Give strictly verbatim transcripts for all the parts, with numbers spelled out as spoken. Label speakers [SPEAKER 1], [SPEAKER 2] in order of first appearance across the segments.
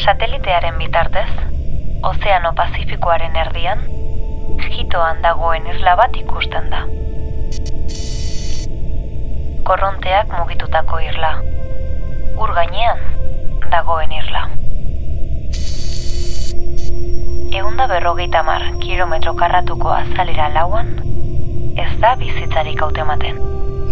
[SPEAKER 1] Satelitearen bitartez, Ozeano Pazifikoaren erdian, jitoan dagoen isla bat ikusten da. Korronteak mugitutako isla, ur gainean dagoen isla. Ehunda berrogeita hamar kilometro karratuko azalera lauan, ez da bizitzarik hautematen.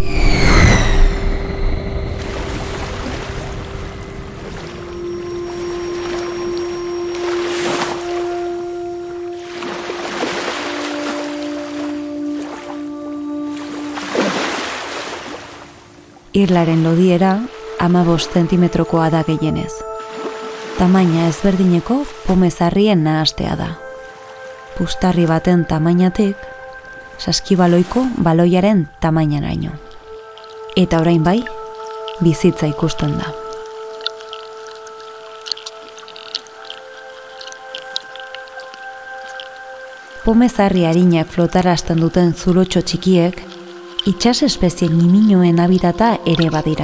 [SPEAKER 2] Irlaren lodiera hamabost zentimetrokoa da gehienez. Tamaina ezberdineko pomezarrien nahastea da. Pustarri baten tamainatik, saskibaloiko baloiaren tamainaraino. Eta orain bai, bizitza ikusten da. Pomezarri harinak flotarazten duten zulotxo txikiek, itsas espezien niminoen habitata ere badira.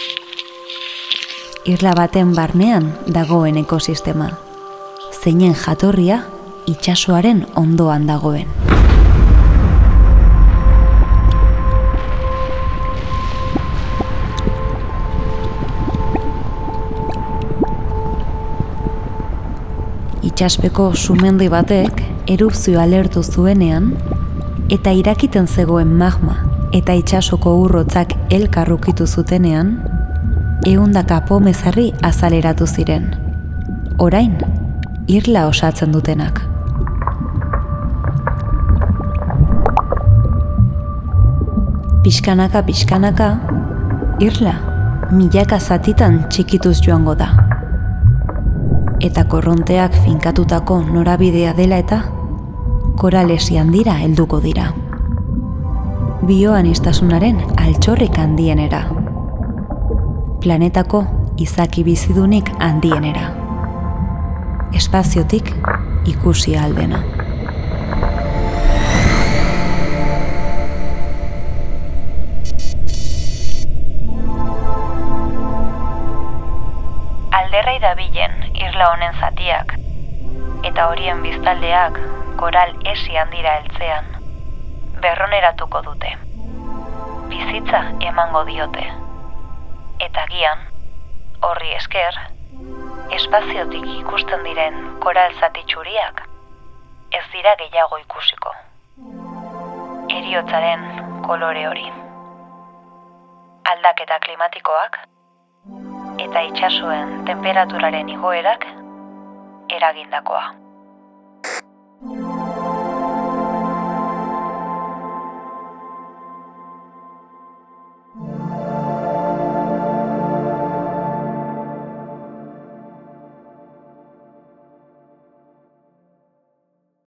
[SPEAKER 2] Irla baten barnean dagoen ekosistema, zeinen jatorria itsasoaren ondoan dagoen. Itsaspeko sumendi batek erupzioa alertu zuenean, eta irakiten zegoen magma eta itsasoko urrotzak elkarrukitu zutenean, ehundaka pomezarri azaleratu ziren. Orain, irla osatzen dutenak. Pixkanaka pixkanaka, irla milaka zatitan txikituz joango da. Eta korronteak finkatutako norabidea dela eta, koralesi handira helduko dira. Bioanistasunaren altxorrik handienera. Planetako izaki bizidunik handienera. Espaziotik ikusi aldena.
[SPEAKER 1] Alderrai dabilen irla honen zatiak, eta horien biztaldeak koral esi handira heltzean, berroneratuko dute. Bizitza emango diote. Eta gian, horri esker, espaziotik ikusten diren koral zati txuriak, ez dira gehiago ikusiko. Heriotzaren kolore hori. Aldaketa klimatikoak, eta itsasoen temperaturaren igoerak eragindakoa.